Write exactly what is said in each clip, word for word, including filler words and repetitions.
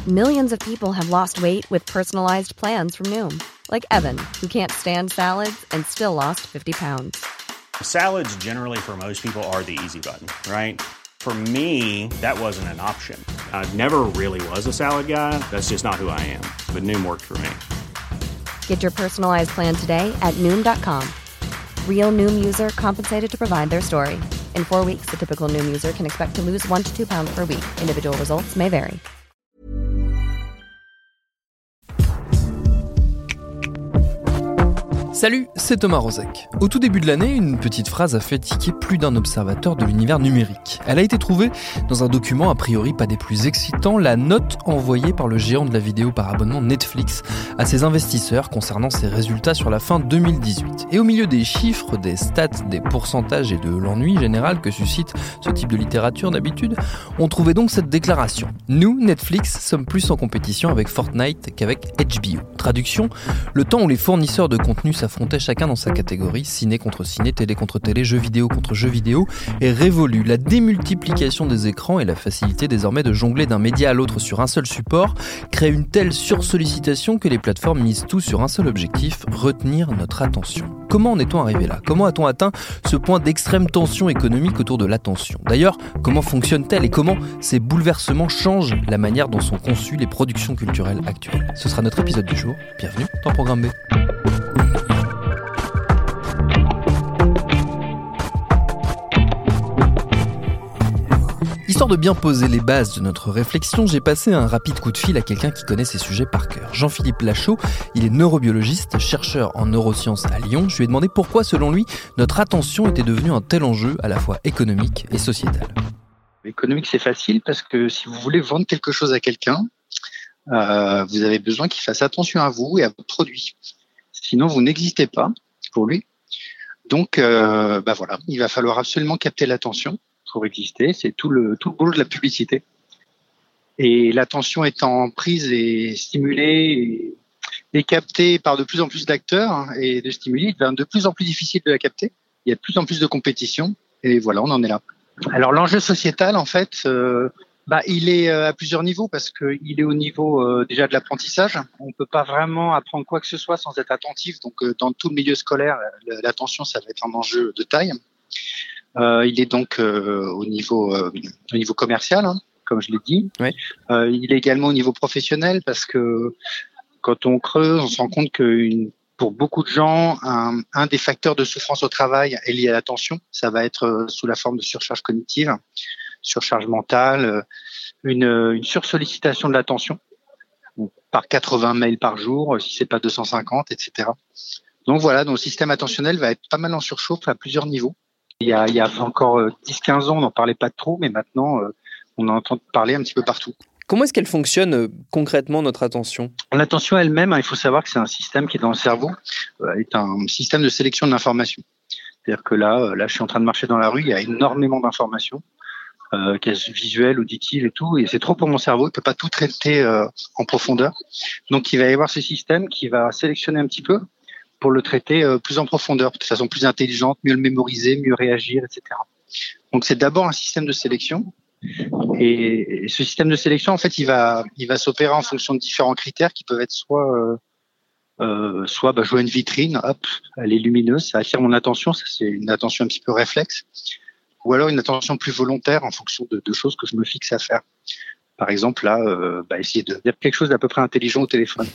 Millions of people have lost weight with personalized plans from Noom. Like Evan, who can't stand salads and still lost fifty pounds. Salads generally for most people are the easy button, right? For me, that wasn't an option. I never really was a salad guy. That's just not who I am. But Noom worked for me. Get your personalized plan today at Noom dot com. Real Noom user compensated to provide their story. In four weeks, the typical Noom user can expect to lose one to two pounds per week. Individual results may vary. Salut, c'est Thomas Rozek. Au tout début de l'année, une petite phrase a fait tiquer plus d'un observateur de l'univers numérique. Elle a été trouvée dans un document a priori pas des plus excitants, la note envoyée par le géant de la vidéo par abonnement Netflix à ses investisseurs concernant ses résultats sur la fin deux mille dix-huit. Et au milieu des chiffres, des stats, des pourcentages et de l'ennui général que suscite ce type de littérature d'habitude, on trouvait donc cette déclaration. Nous, Netflix, sommes plus en compétition avec Fortnite qu'avec H B O. Traduction, le temps où les fournisseurs de contenu s'affrontaient chacun dans sa catégorie, ciné contre ciné, télé contre télé, jeux vidéo contre jeux vidéo, est révolue. La démultiplication des écrans et la facilité désormais de jongler d'un média à l'autre sur un seul support créent une telle sursollicitation que les plateformes misent tout sur un seul objectif, retenir notre attention. Comment en est-on arrivé là ? Comment a-t-on atteint ce point d'extrême tension économique autour de l'attention ? D'ailleurs, comment fonctionne-t-elle et comment ces bouleversements changent la manière dont sont conçues les productions culturelles actuelles ? Ce sera notre épisode du jour. Bienvenue dans Programme B. Histoire de bien poser les bases de notre réflexion, j'ai passé un rapide coup de fil à quelqu'un qui connaît ces sujets par cœur. Jean-Philippe Lachaud, il est neurobiologiste, chercheur en neurosciences à Lyon. Je lui ai demandé pourquoi, selon lui, notre attention était devenue un tel enjeu à la fois économique et sociétal. Économique, c'est facile parce que si vous voulez vendre quelque chose à quelqu'un, euh, vous avez besoin qu'il fasse attention à vous et à votre produit. Sinon, vous n'existez pas pour lui. Donc, euh, bah voilà, il va falloir absolument capter l'attention pour exister. C'est tout le tout le boulot de la publicité. Et l'attention étant prise et stimulée et, et captée par de plus en plus d'acteurs et de stimuli, il devient de plus en plus difficile de la capter. Il y a de plus en plus de compétition. Et voilà, on en est là. Alors l'enjeu sociétal, en fait, euh, bah il est à plusieurs niveaux parce que il est au niveau euh, déjà de l'apprentissage. On peut pas vraiment apprendre quoi que ce soit sans être attentif. Donc euh, dans tout le milieu scolaire, l'attention, ça va être un enjeu de taille. Euh, il est donc euh, au niveau euh, au niveau commercial, hein, comme je l'ai dit. Oui. Euh, il est également au niveau professionnel parce que quand on creuse, on se rend compte que une, pour beaucoup de gens, un, un des facteurs de souffrance au travail est lié à l'attention. Ça va être euh, sous la forme de surcharge cognitive, surcharge mentale, une, une sursollicitation de l'attention par quatre-vingts mails par jour, si c'est pas deux cent cinquante, et cetera. Donc voilà, donc le système attentionnel va être pas mal en surchauffe à plusieurs niveaux. Il y a, il y a encore dix quinze ans, on n'en parlait pas trop, mais maintenant, euh, on en entend parler un petit peu partout. Comment est-ce qu'elle fonctionne euh, concrètement, notre attention ? L'attention elle-même, hein, il faut savoir que c'est un système qui est dans le cerveau, euh, est un système de sélection de l'information. C'est-à-dire que là, euh, là, je suis en train de marcher dans la rue, il y a énormément d'informations, euh, visuelles, auditives et tout, et c'est trop pour mon cerveau, il peut pas tout traiter euh, en profondeur. Donc, il va y avoir ce système qui va sélectionner un petit peu pour le traiter euh, plus en profondeur, de façon plus intelligente, mieux le mémoriser, mieux réagir, et cetera. Donc c'est d'abord un système de sélection, et, et ce système de sélection, en fait, il va, il va s'opérer en fonction de différents critères qui peuvent être soit, euh, euh, soit, bah, je vois une vitrine, hop, elle est lumineuse, ça attire mon attention, ça c'est une attention un petit peu réflexe, ou alors une attention plus volontaire en fonction de, de choses que je me fixe à faire. Par exemple, là, euh, bah, essayer de dire quelque chose d'à peu près intelligent au téléphone.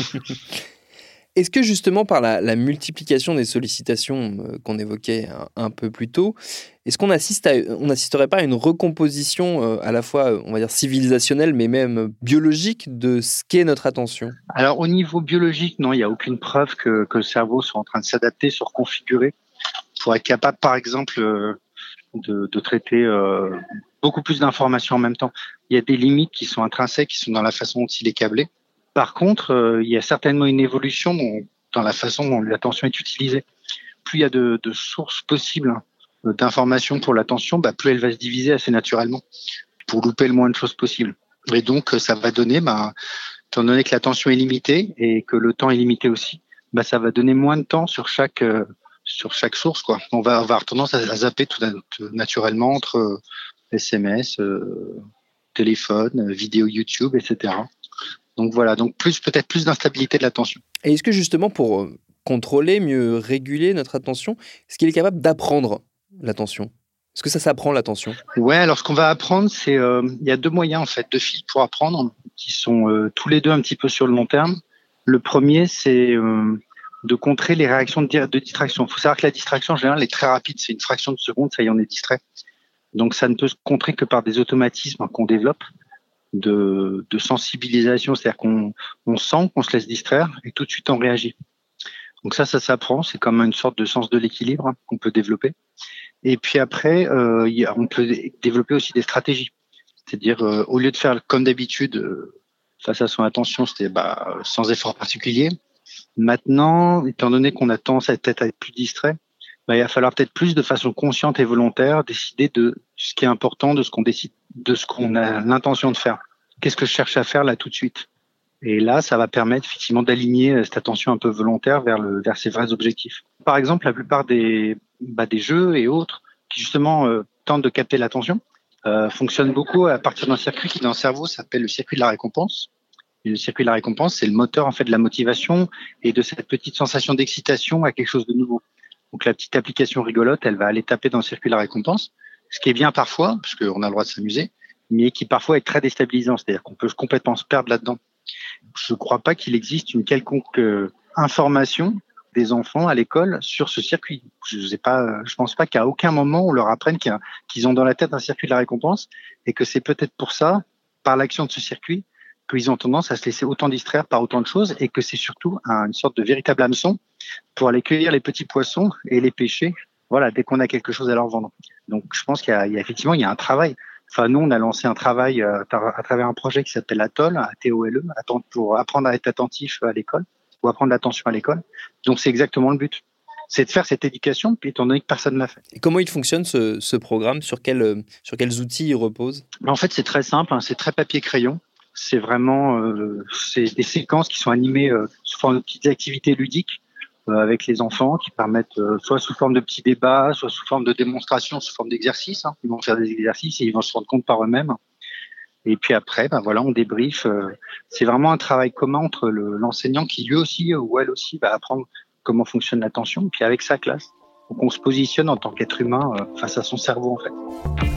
Est-ce que justement par la, la multiplication des sollicitations euh, qu'on évoquait un, un peu plus tôt, est-ce qu'on assiste à, on n'assisterait pas à une recomposition euh, à la fois, on va dire, civilisationnelle, mais même biologique de ce qu'est notre attention ? Alors au niveau biologique, non, il n'y a aucune preuve que, que le cerveau soit en train de s'adapter, se reconfigurer pour être capable, par exemple, euh, de, de traiter euh, beaucoup plus d'informations en même temps. Il y a des limites qui sont intrinsèques, qui sont dans la façon dont il est câblé. Par contre, euh, il y a certainement une évolution dans, dans la façon dont l'attention est utilisée. Plus il y a de, de sources possibles hein, d'informations pour l'attention, bah, plus elle va se diviser assez naturellement pour louper le moins de choses possible. Et donc, ça va donner, bah, étant donné que l'attention est limitée et que le temps est limité aussi, bah, ça va donner moins de temps sur chaque euh, sur chaque source, quoi. On va avoir tendance à, à zapper tout, tout naturellement entre euh, S M S, euh, téléphone, vidéo YouTube, et cetera. Donc voilà, donc plus peut-être plus d'instabilité de l'attention. Et est-ce que justement pour contrôler, mieux réguler notre attention, est-ce qu'il est capable d'apprendre l'attention ? Est-ce que ça s'apprend l'attention ? Ouais, alors ce qu'on va apprendre, c'est il euh, y a deux moyens en fait, deux fils pour apprendre, qui sont euh, tous les deux un petit peu sur le long terme. Le premier, c'est euh, de contrer les réactions de, de distraction. Il faut savoir que la distraction en général est très rapide, c'est une fraction de seconde, ça y est, on est distrait. Donc ça ne peut se contrer que par des automatismes qu'on développe de, de sensibilisation, c'est-à-dire qu'on on sent qu'on se laisse distraire et tout de suite on réagit. Donc ça, ça s'apprend, c'est comme une sorte de sens de l'équilibre qu'on peut développer. Et puis après, euh, y a, on peut développer aussi des stratégies. C'est-à-dire, euh, au lieu de faire comme d'habitude, euh, face à son attention, c'était bah, sans effort particulier. Maintenant, étant donné qu'on a tendance à peut-être à être plus distrait, bah, il va falloir peut-être plus de façon consciente et volontaire décider de ce qui est important, de ce qu'on décide, de ce qu'on a l'intention de faire. Qu'est-ce que je cherche à faire là tout de suite ? Et là, ça va permettre effectivement d'aligner cette attention un peu volontaire vers le vers ses vrais objectifs. Par exemple, la plupart des bah, des jeux et autres qui justement euh, tentent de capter l'attention euh, fonctionnent beaucoup à partir d'un circuit qui dans le cerveau s'appelle le circuit de la récompense. Et le circuit de la récompense, c'est le moteur en fait de la motivation et de cette petite sensation d'excitation à quelque chose de nouveau. Donc la petite application rigolote, elle va aller taper dans le circuit de la récompense, ce qui est bien parfois parce qu'on a le droit de s'amuser, mais qui parfois est très déstabilisant, c'est-à-dire qu'on peut complètement se perdre là-dedans. Je ne crois pas qu'il existe une quelconque euh, information des enfants à l'école sur ce circuit. Je ne sais pas, je pense pas qu'à aucun moment on leur apprenne qu'il y a, qu'ils ont dans la tête un circuit de la récompense et que c'est peut-être pour ça, par l'action de ce circuit, qu'ils ont tendance à se laisser autant distraire par autant de choses et que c'est surtout un, une sorte de véritable hameçon pour aller cueillir les petits poissons et les pêcher. Voilà, dès qu'on a quelque chose à leur vendre. Donc, je pense qu'il y a, il y a effectivement il y a un travail. Enfin, nous, on a lancé un travail euh, à travers un projet qui s'appelle Atoll, A T O L E, pour apprendre à être attentif à l'école, ou apprendre l'attention à l'école. Donc, c'est exactement le but. C'est de faire cette éducation, puis étant donné que personne ne l'a fait. Et comment il fonctionne, ce, ce programme ? Sur, quel, sur quels outils il repose ? En fait, c'est très simple, hein, c'est très papier-crayon. C'est vraiment euh, c'est des séquences qui sont animées euh, sous forme de petites activités ludiques euh, avec les enfants qui permettent euh, soit sous forme de petits débats, soit sous forme de démonstrations, sous forme d'exercices. Hein. Ils vont faire des exercices et ils vont se rendre compte par eux-mêmes. Et puis après, ben voilà, on débriefe. Euh, c'est vraiment un travail commun entre le, l'enseignant qui lui aussi ou elle aussi va apprendre comment fonctionne l'attention, et puis avec sa classe. Donc on se positionne en tant qu'être humain euh, face à son cerveau en fait.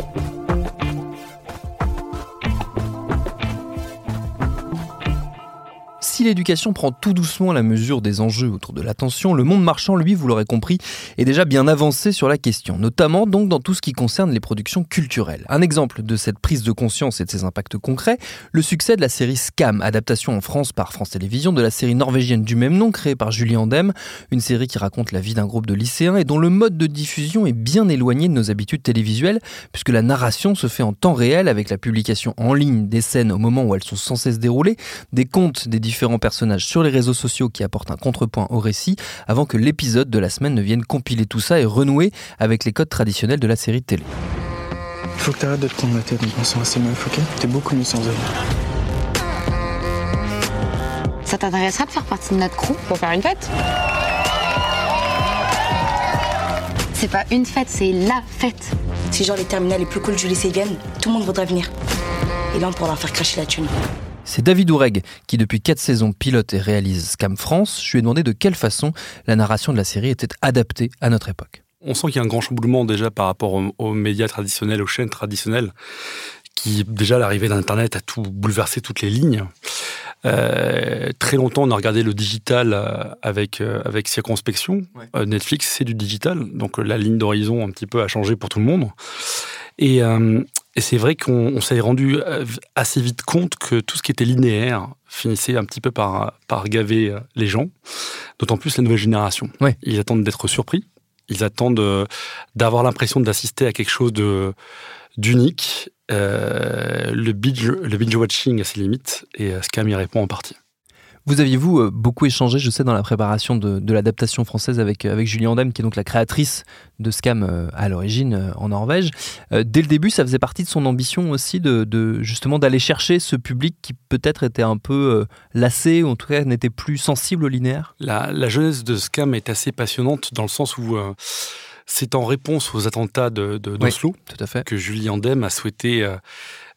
Si l'éducation prend tout doucement la mesure des enjeux autour de l'attention, le monde marchand, lui, vous l'aurez compris, est déjà bien avancé sur la question, notamment donc dans tout ce qui concerne les productions culturelles. Un exemple de cette prise de conscience et de ses impacts concrets, le succès de la série Scam, adaptation en France par France Télévisions de la série norvégienne du même nom créée par Julie Andem, une série qui raconte la vie d'un groupe de lycéens et dont le mode de diffusion est bien éloigné de nos habitudes télévisuelles, puisque la narration se fait en temps réel avec la publication en ligne des scènes au moment où elles sont censées se dérouler, des comptes des différents personnages sur les réseaux sociaux qui apportent un contrepoint au récit avant que l'épisode de la semaine ne vienne compiler tout ça et renouer avec les codes traditionnels de la série de télé. Faut que t'arrêtes de te prendre la tête en pensant à ces meufs, ok ? T'es beaucoup mieux sans elles. Ça t'intéresserait de faire partie de notre crew pour faire une fête ? C'est pas une fête, c'est la fête. Si genre les terminales les plus cool du lycée viennent, tout le monde voudrait venir. Et là on pourra leur faire cracher la thune. C'est David Oureg qui, depuis quatre saisons, pilote et réalise Scam France. Je lui ai demandé de quelle façon la narration de la série était adaptée à notre époque. On sent qu'il y a un grand chamboulement déjà par rapport aux, aux médias traditionnels, aux chaînes traditionnelles, qui, déjà, l'arrivée d'Internet a tout bouleversé toutes les lignes. Euh, très longtemps, on a regardé le digital avec, euh, avec circonspection. Ouais. Euh, Netflix, c'est du digital, donc la ligne d'horizon un petit peu a changé pour tout le monde. Et... Euh, Et c'est vrai qu'on on s'est rendu assez vite compte que tout ce qui était linéaire finissait un petit peu par, par gaver les gens, d'autant plus la nouvelle génération. Ouais. Ils attendent d'être surpris, ils attendent d'avoir l'impression d'assister à quelque chose de, d'unique. Euh, le binge, le binge-watching a ses limites, et Scam y répond en partie. Vous aviez, vous, beaucoup échangé, je sais, dans la préparation de, de l'adaptation française avec, avec Julie Andem, qui est donc la créatrice de Scam à l'origine en Norvège. Dès le début, ça faisait partie de son ambition aussi de, de justement d'aller chercher ce public qui peut-être était un peu lassé, ou en tout cas n'était plus sensible au linéaire. La, la jeunesse de Scam est assez passionnante dans le sens où euh, c'est en réponse aux attentats de, de, d'Oslo, oui, tout à fait, que Julie Andem a souhaité... Euh,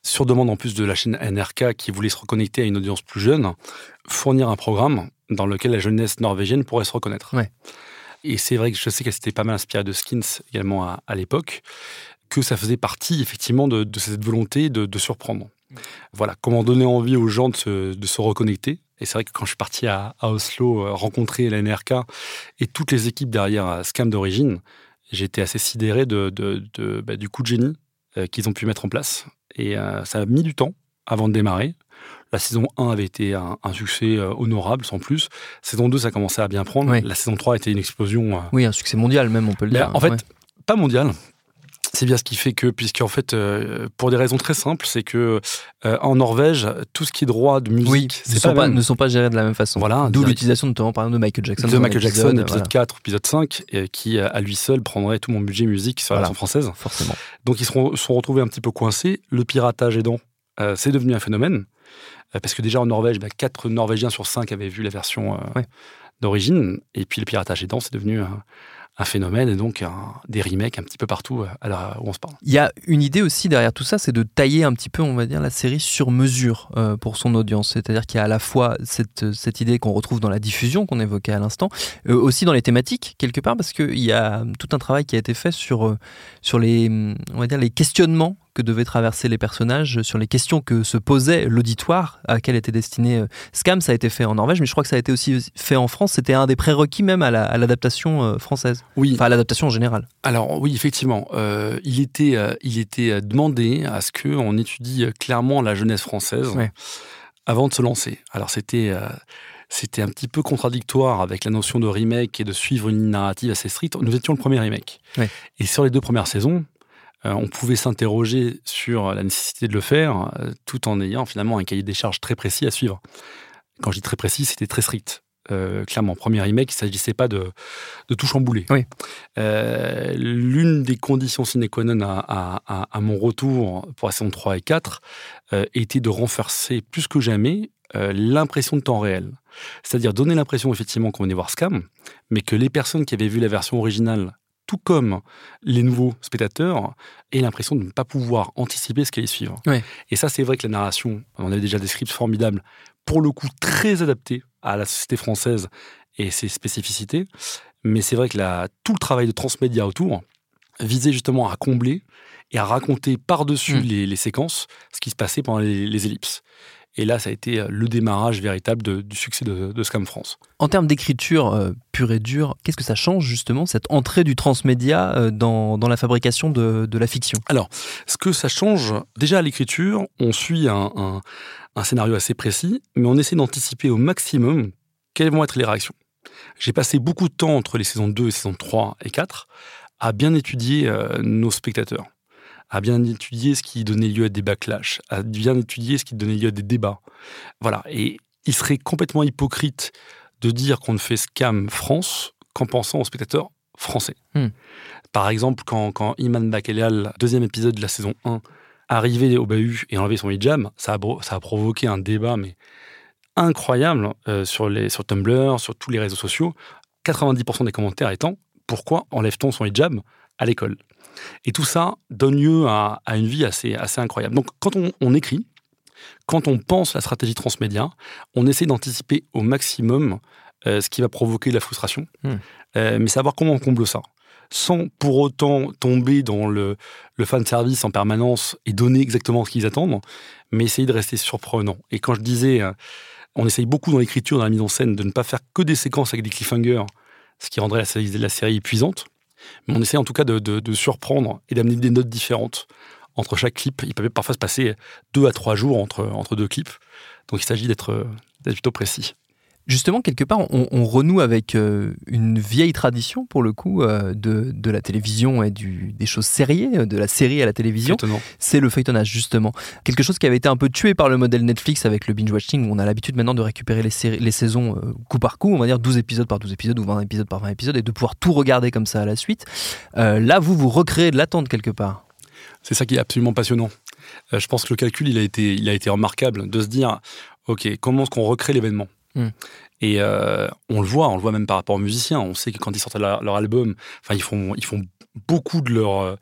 sur demande en plus de la chaîne N R K qui voulait se reconnecter à une audience plus jeune, fournir un programme dans lequel la jeunesse norvégienne pourrait se reconnaître. Ouais. Et c'est vrai que je sais qu'elle s'était pas mal inspirée de Skins également à, à l'époque, que ça faisait partie effectivement de, de cette volonté de, de surprendre. Mmh. Voilà, comment donner envie aux gens de se, de se reconnecter. Et c'est vrai que quand je suis parti à, à Oslo euh, rencontrer la N R K et toutes les équipes derrière euh, Scam d'origine, j'ai été assez sidéré de, de, de, bah, du coup de génie euh, qu'ils ont pu mettre en place. Et euh, ça a mis du temps avant de démarrer. La saison un avait été un, un succès euh, honorable, sans plus. Saison deux, ça commençait à bien prendre. Oui. La saison trois a été une explosion. Euh... Oui, un succès mondial même, on peut le Mais dire. En fait, ouais. pas mondial. C'est bien ce qui fait que, puisqu'en fait, euh, pour des raisons très simples, c'est que euh, en Norvège, tout ce qui est droit de musique, oui, c'est ne, pas sont pas, même. ne sont pas gérés de la même façon. Voilà, D'où direct. l'utilisation notamment par exemple de Michael Jackson. De Michael Jackson, épisode, voilà. quatre, épisode cinq, et qui à lui seul prendrait tout mon budget musique sur Voilà. la version française. Forcément. Donc ils se sont, sont retrouvés un petit peu coincés. Le piratage aidant, euh, c'est devenu un phénomène. Euh, parce que déjà en Norvège, bah, quatre Norvégiens sur cinq avaient vu la version euh, ouais. d'origine. Et puis le piratage aidant, c'est devenu un, un phénomène et donc un, des remakes un petit peu partout à l'heure où on se parle. Il y a une idée aussi derrière tout ça, c'est de tailler un petit peu, on va dire, la série sur mesure euh, pour son audience. C'est-à-dire qu'il y a à la fois cette, cette idée qu'on retrouve dans la diffusion qu'on évoquait à l'instant, euh, aussi dans les thématiques quelque part, parce qu'il y a tout un travail qui a été fait sur, euh, sur les, on va dire, les questionnements que devaient traverser les personnages, sur les questions que se posait l'auditoire à laquelle était destiné euh, Scam. Ça a été fait en Norvège, mais je crois que ça a été aussi fait en France. C'était un des prérequis même à, la, à l'adaptation euh, française. Oui. Enfin, à l'adaptation en général. Alors oui, effectivement, euh, il était, euh, il était demandé à ce qu'on étudie clairement la jeunesse française ouais. avant de se lancer. Alors c'était... Euh, C'était un petit peu contradictoire avec la notion de remake et de suivre une ligne narrative assez stricte. Nous étions le premier remake. Ouais. Et sur les deux premières saisons, euh, on pouvait s'interroger sur la nécessité de le faire euh, tout en ayant finalement un cahier des charges très précis à suivre. Quand je dis très précis, c'était très strict. Euh, clairement, premier remake, il ne s'agissait pas de, de tout chambouler. Oui. Euh, l'une des conditions sine qua non à, à, à, à mon retour pour la saison trois et quatre euh, était de renforcer plus que jamais euh, l'impression de temps réel. C'est-à-dire donner l'impression effectivement qu'on venait voir Scam, mais que les personnes qui avaient vu la version originale, tout comme les nouveaux spectateurs, aient l'impression de ne pas pouvoir anticiper ce qui allait suivre. Ouais. Et ça, c'est vrai que la narration, on avait déjà des scripts formidables, pour le coup très adaptés à la société française et ses spécificités, mais c'est vrai que la, tout le travail de transmédia autour visait justement à combler et à raconter par-dessus mmh. les, les séquences ce qui se passait pendant les, les ellipses. Et là, ça a été le démarrage véritable de, du succès de, de Scam France. En termes d'écriture euh, pure et dure, qu'est-ce que ça change justement, cette entrée du transmédia euh, dans, dans la fabrication de, de la fiction ? Alors, ce que ça change, déjà à l'écriture, on suit un, un, un scénario assez précis, mais on essaie d'anticiper au maximum quelles vont être les réactions. J'ai passé beaucoup de temps entre les saisons deux et saisons trois et quatre à bien étudier euh, nos spectateurs, à bien étudier ce qui donnait lieu à des backlash, à bien étudier ce qui donnait lieu à des débats. Voilà. Et il serait complètement hypocrite de dire qu'on ne fait Scam France qu'en pensant aux spectateurs français. Hmm. Par exemple, quand, quand Iman Bakelial, deuxième épisode de la saison un, arrivait au bahut et enlevait son hijab, ça a, ça a provoqué un débat mais incroyable euh, sur, les, sur Tumblr, sur tous les réseaux sociaux. quatre-vingt-dix pour cent des commentaires étant « Pourquoi enlève-t-on son hijab à l'école ?» Et tout ça donne lieu à, à une vie assez, assez incroyable. Donc, quand on, on écrit, quand on pense la stratégie transmédia, on essaie d'anticiper au maximum euh, ce qui va provoquer de la frustration, mmh. euh, mais savoir comment on comble ça, sans pour autant tomber dans le, le fan service en permanence et donner exactement ce qu'ils attendent, mais essayer de rester surprenant. Et quand je disais, euh, on essaye beaucoup dans l'écriture, dans la mise en scène, de ne pas faire que des séquences avec des cliffhangers, ce qui rendrait la série, la série épuisante. Mais on essaie en tout cas de, de, de surprendre et d'amener des notes différentes entre chaque clip. Il peut parfois se passer deux à trois jours entre, entre deux clips. Donc il s'agit d'être, d'être plutôt précis. Justement, quelque part, on, on renoue avec euh, une vieille tradition, pour le coup, euh, de, de la télévision et du, des choses sériées, de la série à la télévision. Étonnant. C'est le feuilletonnage, justement. Quelque chose qui avait été un peu tué par le modèle Netflix avec le binge-watching, où on a l'habitude maintenant de récupérer les, séries, les saisons euh, coup par coup, on va dire douze épisodes par douze épisodes ou vingt épisodes par vingt épisodes, et de pouvoir tout regarder comme ça à la suite. Euh, là, vous, vous recréez de l'attente quelque part. C'est ça qui est absolument passionnant. Euh, je pense que le calcul, il a été, il a été remarquable, de se dire, OK, comment est-ce qu'on recrée l'événement ? Mmh. Et euh, on le voit, on le voit même par rapport aux musiciens. On sait que quand ils sortent leur, leur album, enfin ils font, ils font beaucoup de leur, de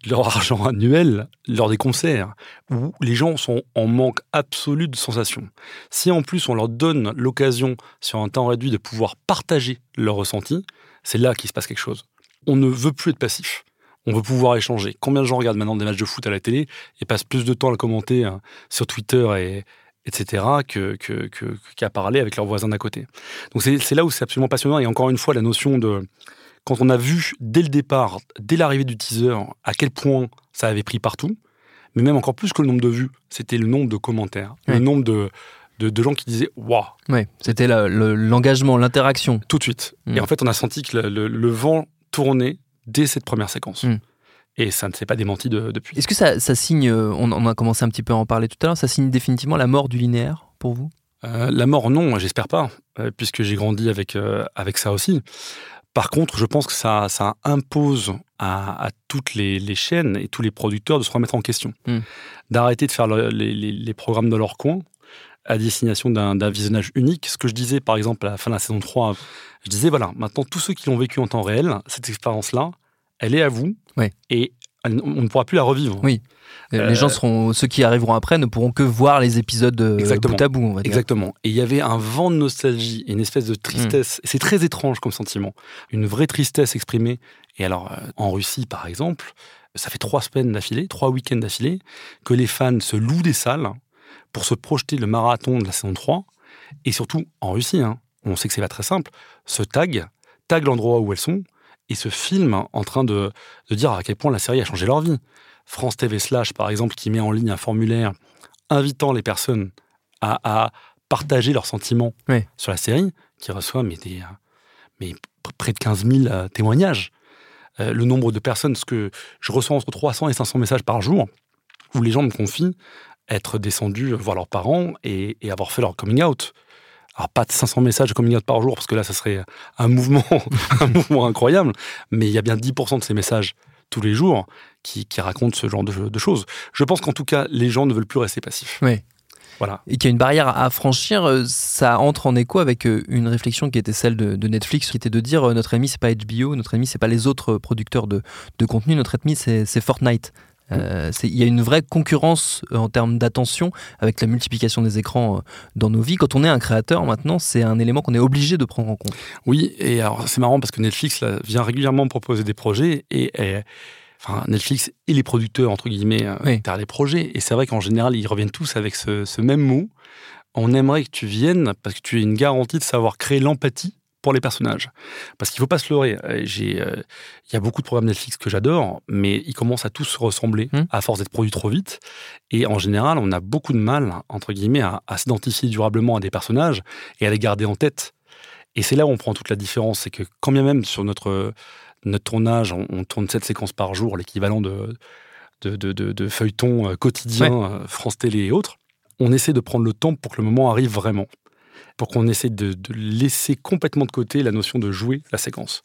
leur argent annuel lors des concerts, où les gens sont en manque absolu de sensations. Si en plus on leur donne l'occasion, sur un temps réduit, de pouvoir partager leurs ressentis, c'est là qu'il se passe quelque chose. On ne veut plus être passif. On veut pouvoir échanger. Combien de gens regardent maintenant des matchs de foot à la télé et passent plus de temps à le commenter hein, sur Twitter, et, etc., que, que, que, qu'à parler avec leurs voisins d'à côté. Donc c'est, c'est là où c'est absolument passionnant. Et encore une fois, la notion de... Quand on a vu dès le départ, dès l'arrivée du teaser, à quel point ça avait pris partout, mais même encore plus que le nombre de vues, c'était le nombre de commentaires, oui. le nombre de, de, de gens qui disaient « Waouh !» Oui, c'était la, le, l'engagement, l'interaction. Tout de suite. Mmh. Et en fait, on a senti que le, le, le vent tournait dès cette première séquence. Mmh. Et ça ne s'est pas démenti de, depuis. Est-ce que ça, ça signe, on, on a commencé un petit peu à en parler tout à l'heure, ça signe définitivement la mort du linéaire pour vous ? euh, La mort, non, j'espère pas, euh, puisque j'ai grandi avec, euh, avec ça aussi. Par contre, je pense que ça, ça impose à, à toutes les, les chaînes et tous les producteurs de se remettre en question. Mmh. D'arrêter de faire le, les, les, les programmes dans leur coin à destination d'un, d'un visionnage unique. Ce que je disais, par exemple, à la fin de la saison trois, je disais, voilà, maintenant, tous ceux qui l'ont vécu en temps réel, cette expérience-là, elle est à vous, oui. et on ne pourra plus la revivre. Oui. Euh, les gens seront, ceux qui arriveront après ne pourront que voir les épisodes euh, bout à bout, on va dire. Exactement. Et il y avait un vent de nostalgie et une espèce de tristesse. Mmh. C'est très étrange comme sentiment. Une vraie tristesse exprimée. Et alors, euh, en Russie, par exemple, ça fait trois semaines d'affilée, trois week-ends d'affilée, que les fans se louent des salles pour se projeter le marathon de la saison trois. Et surtout, en Russie, hein, on sait que c'est pas très simple, se taguent, taguent l'endroit où elles sont, et se filment en train de, de dire à quel point la série a changé leur vie. France T V Slash, par exemple, qui met en ligne un formulaire invitant les personnes à, à partager leurs sentiments oui. sur la série, qui reçoit mais des, mais près de quinze mille témoignages. Euh, le nombre de personnes, ce que je reçois entre trois cents et cinq cents messages par jour, où les gens me confient être descendus voir leurs parents et, et avoir fait leur coming out. Alors, pas de cinq cents messages de coming out par jour, parce que là, ça serait un mouvement, un mouvement incroyable, mais il y a bien dix pour cent de ces messages tous les jours qui, qui racontent ce genre de, de choses. Je pense qu'en tout cas, les gens ne veulent plus rester passifs. Oui. Voilà. Et qu'il y a une barrière à franchir, ça entre en écho avec une réflexion qui était celle de, de Netflix, qui était de dire notre ennemi, c'est pas H B O, notre ennemi, c'est pas les autres producteurs de, de contenu, notre ennemi, c'est, c'est Fortnite. Euh, c'est, il y a une vraie concurrence en termes d'attention avec la multiplication des écrans dans nos vies. Quand on est un créateur maintenant, c'est un élément qu'on est obligé de prendre en compte. Oui, et alors c'est marrant parce que Netflix là, vient régulièrement proposer des projets et, et enfin, Netflix et les producteurs entre guillemets oui. derrière les projets. Et c'est vrai qu'en général ils reviennent tous avec ce, ce même mot. On aimerait que tu viennes parce que tu as une garantie de savoir créer l'empathie pour les personnages. Parce qu'il ne faut pas se leurrer. J'ai, euh, y a beaucoup de programmes Netflix que j'adore, mais ils commencent à tous se ressembler mmh. à force d'être produits trop vite. Et en général, on a beaucoup de mal, entre guillemets, à, à s'identifier durablement à des personnages et à les garder en tête. Et c'est là où on prend toute la différence. C'est que quand bien même sur notre, notre tournage, on, on tourne sept séquences par jour, l'équivalent de, de, de, de, de feuilletons quotidiens, ouais. France Télé et autres, on essaie de prendre le temps pour que le moment arrive vraiment. Pour qu'on essaie de, de laisser complètement de côté la notion de jouer la séquence.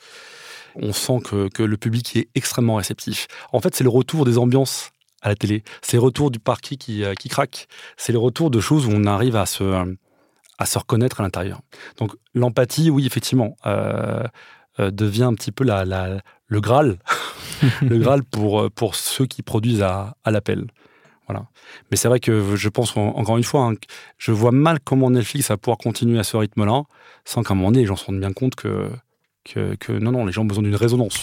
On sent que, que le public est extrêmement réceptif. En fait, c'est le retour des ambiances à la télé. C'est le retour du parquet qui, qui craque. C'est le retour de choses où on arrive à se, à se reconnaître à l'intérieur. Donc, l'empathie, oui, effectivement, euh, euh, devient un petit peu la, la, le Graal. le Graal pour, pour ceux qui produisent à, à l'appel. Voilà. Mais c'est vrai que je pense, encore une fois, hein, je vois mal comment Netflix va pouvoir continuer à ce rythme-là, sans qu'à un moment donné, les gens se rendent bien compte que, que, que non, non, les gens ont besoin d'une résonance.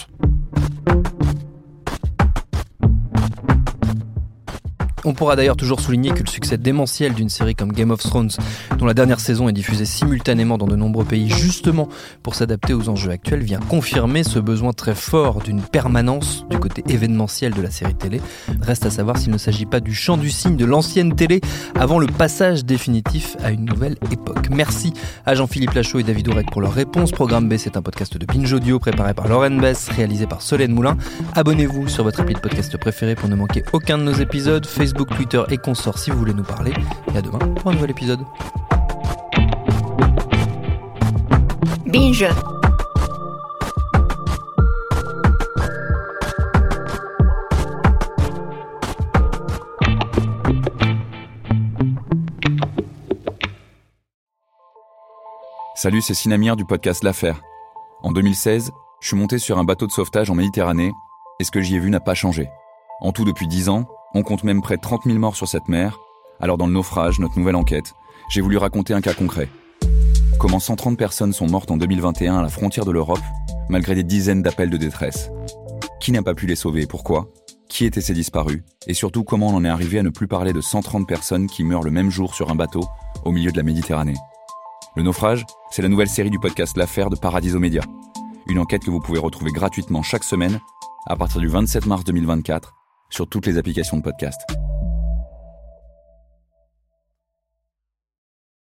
On pourra d'ailleurs toujours souligner que le succès démentiel d'une série comme Game of Thrones, dont la dernière saison est diffusée simultanément dans de nombreux pays justement pour s'adapter aux enjeux actuels, vient confirmer ce besoin très fort d'une permanence du côté événementiel de la série télé. Reste à savoir s'il ne s'agit pas du chant du cygne de l'ancienne télé avant le passage définitif à une nouvelle époque. Merci à Jean-Philippe Lachaud et David Ourec pour leur réponse. Programme B, c'est un podcast de Binge Audio préparé par Lauren Bess, réalisé par Solène Moulin. Abonnez-vous sur votre appli de podcast préféré pour ne manquer aucun de nos épisodes. Facebook, Twitter et consorts si vous voulez nous parler. Et à demain pour un nouvel épisode. Binge. Salut, c'est Sinamir du podcast L'Affaire. En deux mille seize, je suis monté sur un bateau de sauvetage en Méditerranée et ce que j'y ai vu n'a pas changé. En tout, depuis dix ans, on compte même près de trente mille morts sur cette mer. Alors dans le naufrage, notre nouvelle enquête, j'ai voulu raconter un cas concret. Comment cent trente personnes sont mortes en deux mille vingt et un à la frontière de l'Europe, malgré des dizaines d'appels de détresse. Qui n'a pas pu les sauver et pourquoi ? Qui étaient ces disparus ? Et surtout, comment on en est arrivé à ne plus parler de cent trente personnes qui meurent le même jour sur un bateau au milieu de la Méditerranée ? Le naufrage, c'est la nouvelle série du podcast L'Affaire de Paradiso Média. Une enquête que vous pouvez retrouver gratuitement chaque semaine à partir du vingt-sept mars deux mille vingt-quatre sur toutes les applications de podcast.